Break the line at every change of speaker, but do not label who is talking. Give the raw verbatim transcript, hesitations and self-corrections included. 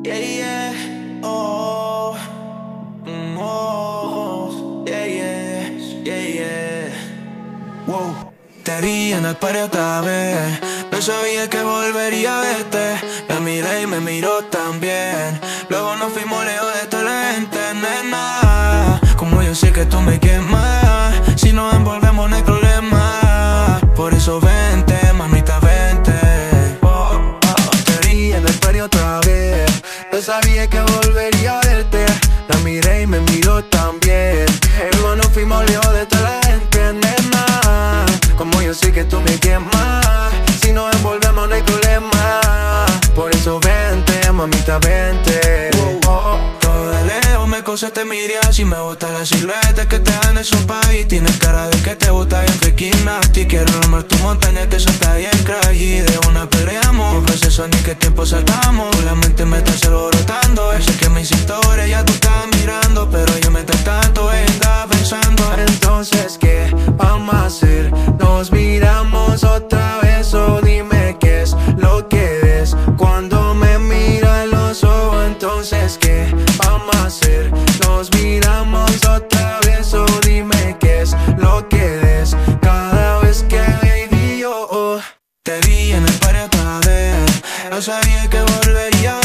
Yeah, yeah, oh, mm, oh, yeah, yeah, yeah, yeah. Wow, te vi en el party otra vez. No sabía que volvería a verte. Me miré y me miró también. Luego nos fuimos lejos de toda la gente, nena. Como yo sé que tú me quemas, si nos envolvemos no hay problema. Por eso vente, mamita, vente. Oh, oh, oh. Te vi en el party otra vez. No sabía que volvería a verte. La miré y me miró también. Luego nos fuimos lejos de toda la gente, nena. Como yo sé que tú me quemas, si nos envolvemos no hay problema. Por eso vente, mamita, vente. Oh, oh. Todo de lejos me cose te miré así. Me gusta la silueta que te dan en esos país. Tienes cara de que te gusta bien freakinasty. Quiero nombrar tu montaña que eso está bien crazy. De una peleamos, un proceso ni qué tiempo saltamos. La mente me está alborotando. Sé que mis historias ya tú estás mirando, pero yo me estoy tanto ella estaba pensando. Entonces, ¿qué vamos a hacer? Nos miramos otra vez o dime qué es lo que ves cuando me mira a los ojos. Entonces, ¿qué vamos a hacer? Nos miramos otra vez o dime qué es lo que ves cada vez que baby yo oh, te vi en el party otra vez. No sabía que volvería